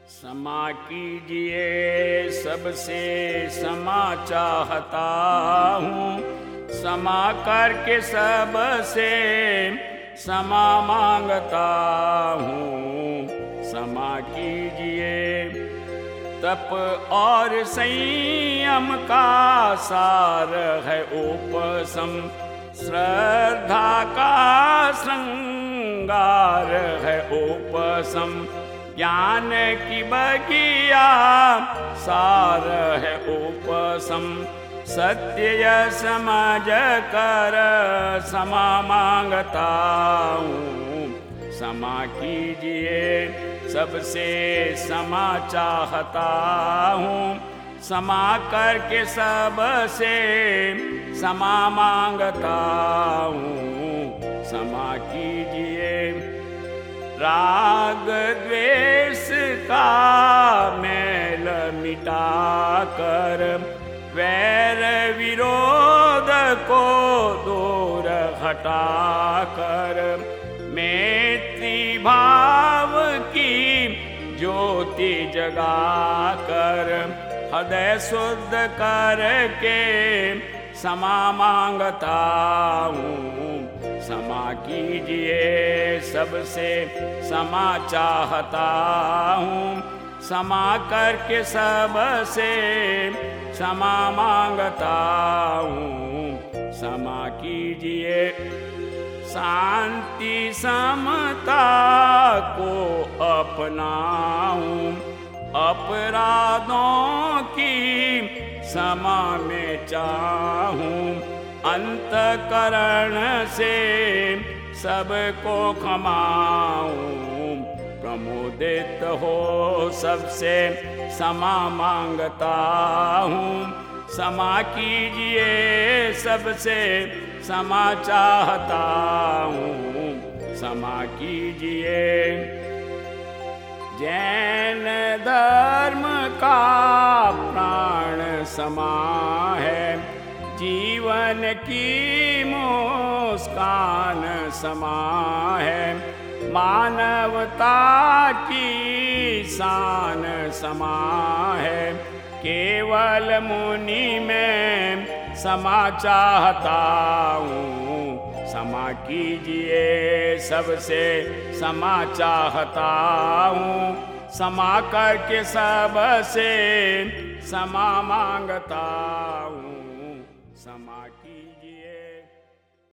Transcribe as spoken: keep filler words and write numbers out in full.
क्षमा कीजिए सबसे क्षमा चाहता हूँ, क्षमा करके सबसे क्षमा मांगता हूँ। क्षमा कीजिए तप और संयम का सार है उपशम, श्रद्धा का श्रृंगार है उपशम। ज्ञान की बगिया सार है उपशम, सत्य समझ कर क्षमा मांगता हूँ। क्षमा कीजिए सबसे क्षमा चाहता हूँ, क्षमा करके सबसे क्षमा मांगता हूँ। क्षमा कीजिए राग द्वेष का मैल मिटा कर, वैर विरोध को दूर हटा कर, मैत्री भाव की ज्योति जगा कर, हृदय शुद्ध करके क्षमा मांगता हूँ। क्षमा कीजिए सबसे क्षमा चाहता हूँ, क्षमा करके सबसे क्षमा मांगता हूँ। क्षमा कीजिए शांति समता को अपनाऊं, अपराधों की क्षमा में चाहूं, अंतकरण से सबको क्षमाऊं। प्रमोदित हो सबसे क्षमा मांगता हूँ, क्षमा कीजिए सबसे क्षमा चाहता हूँ। क्षमा कीजिए जैन धर्म का प्राण समा है, जीवन की मुस्कान समा है, मानवता की शान समा है। केवल मुनि में क्षमा चाहता हूँ, क्षमा कीजिए सबसे क्षमा चाहता हूँ, क्षमा करके सबसे क्षमा मांगता हूँ। क्षमा